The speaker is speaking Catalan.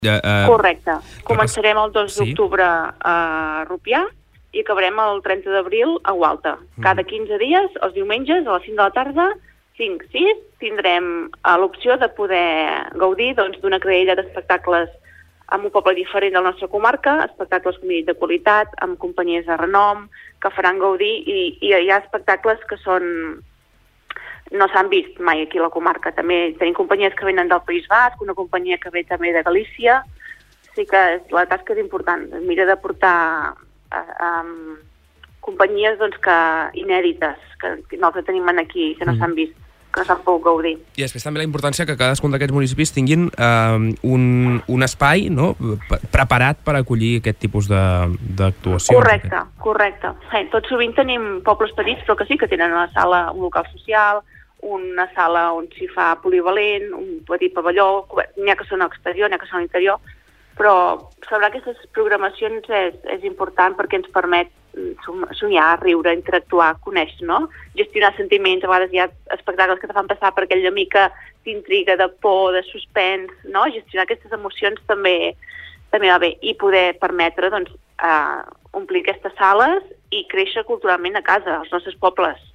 Correcte. Començarem el 2 d'octubre a Rupià i acabarem el 30 d'abril a Gualta. Cada 15 dies, els diumenges, a les 5 de la tarda, 5-6, tindrem l'opció de poder gaudir d'una creella d'espectacles amb un poble diferent de la nostra comarca, espectacles de qualitat, amb companyies de renom, que faran gaudir, i hi ha espectacles que no s'han vist mai aquí a la comarca. També tenim companyies que venen del País Basc, una companyia que ve també de Galícia. Sí que la tasca és important. Mira de portar companyies inèdites, que nosaltres tenim aquí, que no s'han vist, que no s'han pogut gaudir. I després també la importància que cadascun d'aquests municipis tinguin un espai, no?, preparat per acollir aquest tipus d'actuacions. Correcte. Tot sovint tenim pobles petits, però que sí que tenen una sala, un local social, una sala on s'hi fa polivalent, un petit pavelló, n'hi ha que són a l'exterior, n'hi ha que són a l'interior, però celebrar aquestes programacions és important perquè ens permet somiar, riure, interactuar, conèixer, no? Gestionar sentiments. A vegades hi ha espectacles que te fan passar per aquella mica d'intriga, de por, de suspens, no? Gestionar aquestes emocions també va bé, i poder permetre omplir aquestes sales i créixer culturalment a casa, als nostres pobles.